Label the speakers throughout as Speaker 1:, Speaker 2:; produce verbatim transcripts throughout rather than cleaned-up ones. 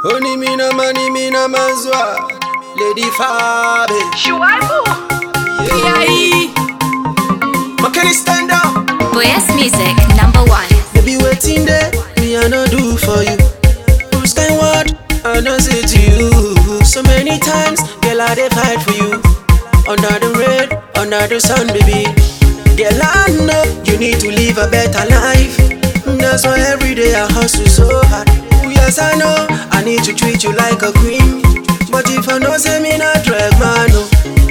Speaker 1: Honey mina mani mina mazwa Lady Fabi
Speaker 2: Shuaibu
Speaker 1: yeah.
Speaker 2: P I
Speaker 1: Makeni stand up
Speaker 3: Boyes Music number one.
Speaker 1: Baby waiting there, me I no do for you. Who's kind what I no say to you. So many times, girl I dey fight for you. Under the rain, under the sun, baby. Girl I know you need to live a better life. That's why every day I hustle so hard. Oh yes I know, I need to treat you like a queen. But if I no say me not drag man, no.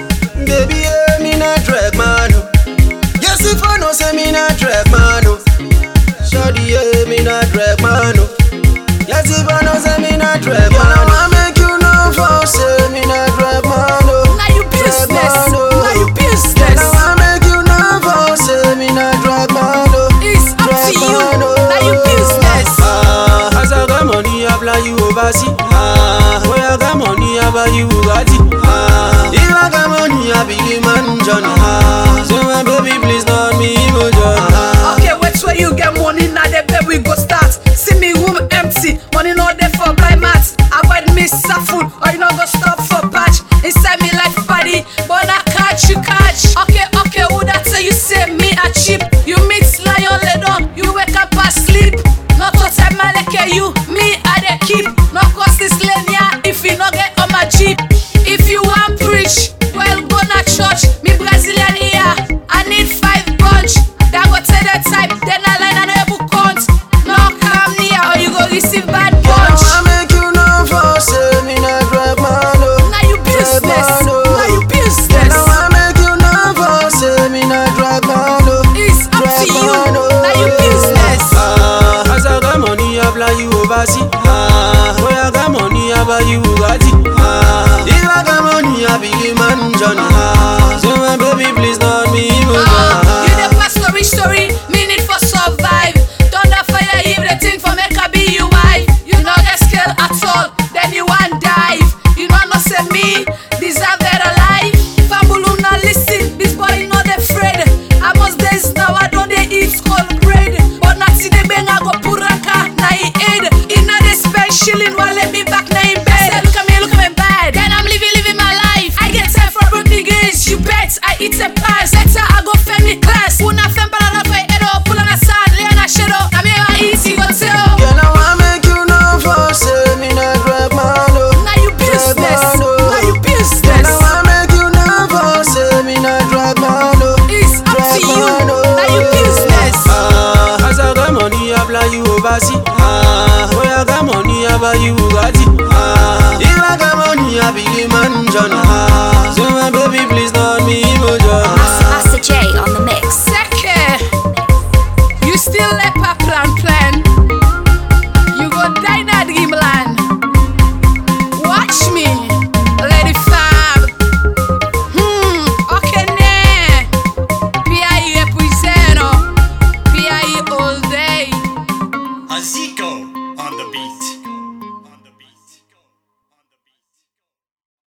Speaker 1: Baby yeah, me not drag man, no. Yes if I no say me not drag man, no. Shawty yeah, me not drag man, no. Yes if I no say me not drag man, no. I make you know for say me not drag man, no.
Speaker 2: Now you business, now you business.
Speaker 1: Now I make you know for say me not drag man, no.
Speaker 2: It's up to you, now you business.
Speaker 1: Ah, as I got money, I fly you overseas. Ah, when I got money, I buy you Bugatti. Ah, if I got money, I be the man John. Ah, so my baby, please don't me emotion. Ah,
Speaker 2: Okay, wait where you get money, now the baby go start. See me room empty, money not there for buy mats. Avoid me food, or you not go stop for patch. Inside me like party, but I catch you catch. Okay, okay, who that say you say me a cheap? You mix lion lay down, you wake up and sleep. Not to tell me like you, me I dey keep. No cost this lane yeah, if you no get on my jeep. If you want preach, well go na church. Me Brazilian here, I need five bunch. That go tell the type, then I line and able count. No come near or you go receive bad punch.
Speaker 1: I make you know for say me not drag man, no.
Speaker 2: Now you business, now you business.
Speaker 1: Now I make you know for say me not drag man, no.
Speaker 2: It's up to you, now you business.
Speaker 1: Ah, as I got money, I fly you overseas. Ah, when I got money, I buy you Bugatti. Ah, if I got money, I be the man John. Ah, so my baby, please don't me emotion.
Speaker 2: Ah, you the past story story, me need for survive. Thunder fire if the thing for make a be you wife. You not get skill at all, then you want dive. You know not say me, deserve better life. Fambulu not listen, this boy not afraid. I must days now I don't they eat cold bread. But not see the bang I go puraka, na he aid. In a the spend shilling while let me back na in bed. Say, look at me, look at me bad. Then I'm living, living my life. I get time for broke niggas, you bet. I eat a pass. Later I go family class. Una fem para for edo, pull on a sand, lay on a shadow. I mean I easy go tell.
Speaker 1: Girl, now I make you know for say me not drag man, no.
Speaker 2: Now you business, now you business.
Speaker 1: Now I make you know for say me not drag man, no.
Speaker 2: It's up to you, now you business.
Speaker 1: Ah, as I got money, I fly you overseas. Ah, when I got money, I buy you Bugatti. Ah, if I got money, I be the man John.